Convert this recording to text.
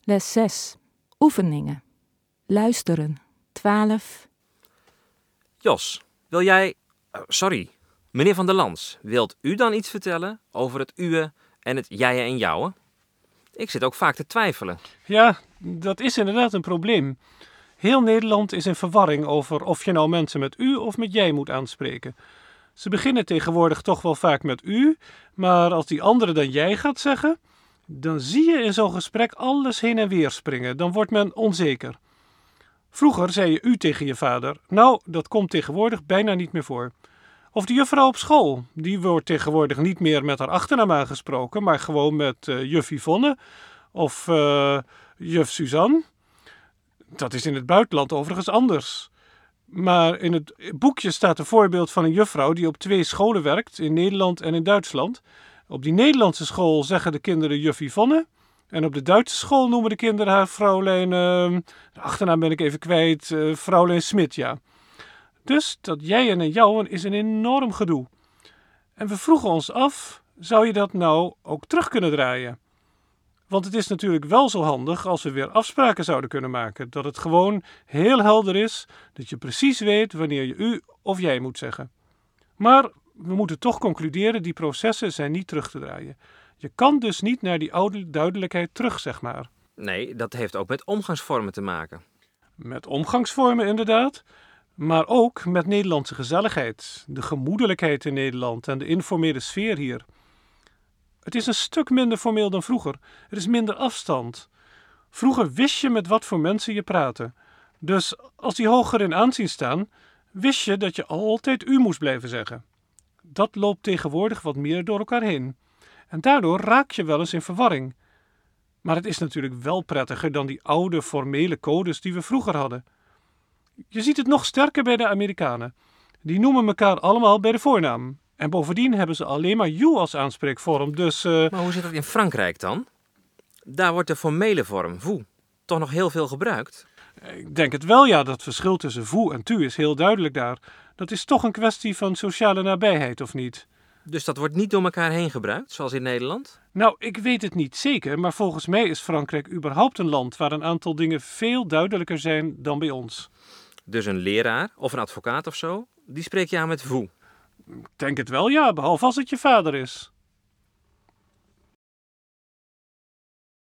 Les 6. Oefeningen. Luisteren. 12. Jos, wil jij... meneer Van der Lans, wilt u dan iets vertellen over het uwe en het jij en jouwe? Ik zit ook vaak te twijfelen. Ja, dat is inderdaad een probleem. Heel Nederland is in verwarring over of je nou mensen met u of met jij moet aanspreken. Ze beginnen tegenwoordig toch wel vaak met u, maar als die andere dan jij gaat zeggen, dan zie je in zo'n gesprek alles heen en weer springen. Dan wordt men onzeker. Vroeger zei je u tegen je vader. Nou, dat komt tegenwoordig bijna niet meer voor. Of de juffrouw op school. Die wordt tegenwoordig niet meer met haar achternaam aangesproken, maar gewoon met juf Yvonne of juf Suzanne. Dat is in het buitenland overigens anders. Maar in het boekje staat een voorbeeld van een juffrouw die op 2 scholen werkt, in Nederland en in Duitsland. Op die Nederlandse school zeggen de kinderen juf Yvonne. En op de Duitse school noemen de kinderen haar vrouwlijn, de achternaam ben ik even kwijt, vrouwlijn Smit, ja. Dus dat jij en jou is een enorm gedoe. En we vroegen ons af, zou je dat nou ook terug kunnen draaien? Want het is natuurlijk wel zo handig als we weer afspraken zouden kunnen maken. Dat het gewoon heel helder is, dat je precies weet wanneer je u of jij moet zeggen. Maar we moeten toch concluderen, die processen zijn niet terug te draaien. Je kan dus niet naar die oude duidelijkheid terug, zeg maar. Nee, dat heeft ook met omgangsvormen te maken. Met omgangsvormen inderdaad, maar ook met Nederlandse gezelligheid, de gemoedelijkheid in Nederland en de informele sfeer hier. Het is een stuk minder formeel dan vroeger. Er is minder afstand. Vroeger wist je met wat voor mensen je praatte. Dus als die hoger in aanzien staan, wist je dat je altijd u moest blijven zeggen. Dat loopt tegenwoordig wat meer door elkaar heen. En daardoor raak je wel eens in verwarring. Maar het is natuurlijk wel prettiger dan die oude formele codes die we vroeger hadden. Je ziet het nog sterker bij de Amerikanen. Die noemen elkaar allemaal bij de voornaam. En bovendien hebben ze alleen maar you als aanspreekvorm, dus... Maar hoe zit dat in Frankrijk dan? Daar wordt de formele vorm, vous, toch nog heel veel gebruikt? Ik denk het wel, ja. Dat verschil tussen vous en tu is heel duidelijk daar. Dat is toch een kwestie van sociale nabijheid, of niet? Dus dat wordt niet door elkaar heen gebruikt, zoals in Nederland? Nou, ik weet het niet zeker, maar volgens mij is Frankrijk überhaupt een land waar een aantal dingen veel duidelijker zijn dan bij ons. Dus een leraar of een advocaat of zo, die spreek je aan met vous? Ik denk het wel, ja, behalve als het je vader is.